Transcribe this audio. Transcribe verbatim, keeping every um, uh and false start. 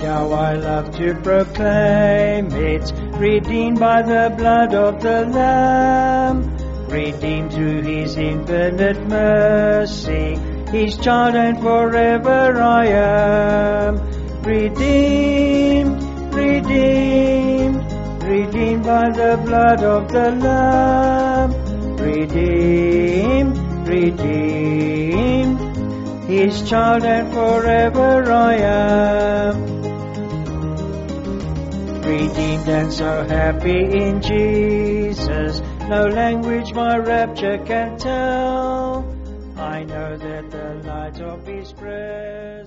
Now I love to proclaim it, redeemed by the blood of the Lamb, redeemed through His infinite mercy, His child and forever I am. Redeemed, redeemed, redeemed by the blood of the Lamb, redeemed, redeemed, His child and forever I am. Redeemed and so happy in Jesus, no language my rapture can tell. I know that the light of His presence